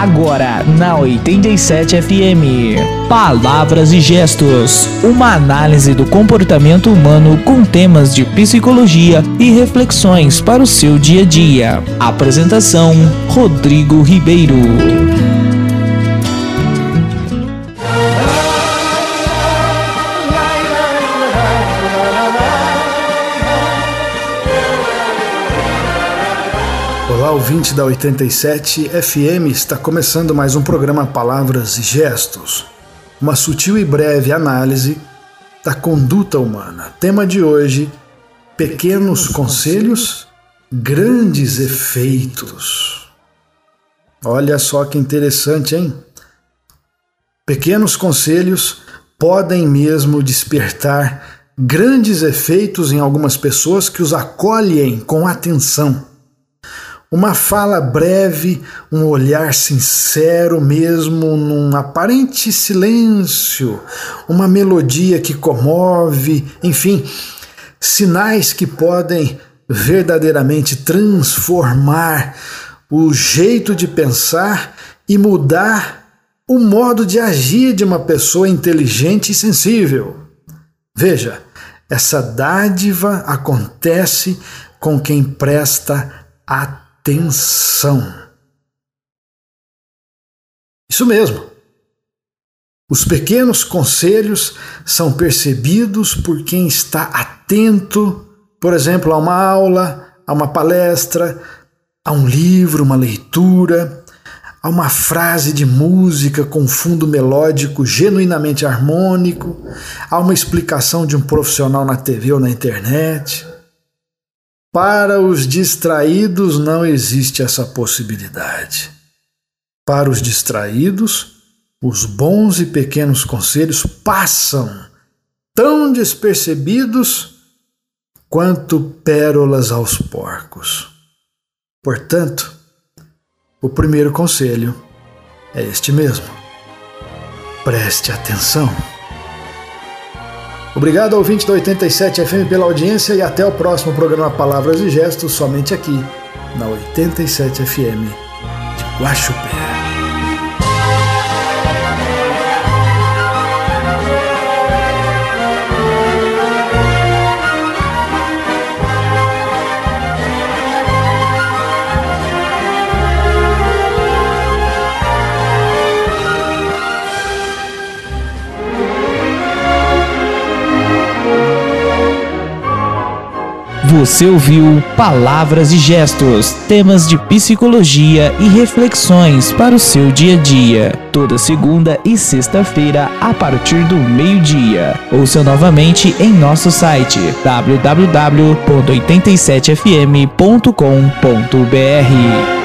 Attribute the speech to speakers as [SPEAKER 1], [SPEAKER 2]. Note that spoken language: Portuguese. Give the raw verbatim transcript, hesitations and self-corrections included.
[SPEAKER 1] Agora na oitenta e sete F M. Palavras e gestos. Uma análise do comportamento humano com temas de psicologia e reflexões para o seu dia a dia. Apresentação: Rodrigo Ribeiro.
[SPEAKER 2] Olá, ouvinte da oitenta e sete F M, está começando mais um programa Palavras e Gestos, uma sutil e breve análise da conduta humana. Tema de hoje: pequenos conselhos, grandes efeitos. Olha só que interessante, hein? Pequenos conselhos podem mesmo despertar grandes efeitos em algumas pessoas que os acolhem com atenção. Uma fala breve, um olhar sincero mesmo num aparente silêncio, uma melodia que comove, enfim, sinais que podem verdadeiramente transformar o jeito de pensar e mudar o modo de agir de uma pessoa inteligente e sensível. Veja, essa dádiva acontece com quem presta atenção. Atenção. Isso mesmo. Os pequenos conselhos são percebidos por quem está atento, por exemplo, a uma aula, a uma palestra, a um livro, uma leitura, a uma frase de música com fundo melódico genuinamente harmônico, a uma explicação de um profissional na T V ou na internet. Para os distraídos não existe essa possibilidade. Para os distraídos, os bons e pequenos conselhos passam tão despercebidos quanto pérolas aos porcos. Portanto, o primeiro conselho é este mesmo: preste atenção. Obrigado, ouvinte da oitenta e sete F M, pela audiência e até o próximo programa Palavras e Gestos, somente aqui na oitenta e sete F M de Guaxupé.
[SPEAKER 1] Você ouviu Palavras e Gestos, temas de psicologia e reflexões para o seu dia a dia. Toda segunda e sexta-feira, a partir do meio-dia. Ouça novamente em nosso site w w w ponto oitenta e sete f m ponto com ponto b r.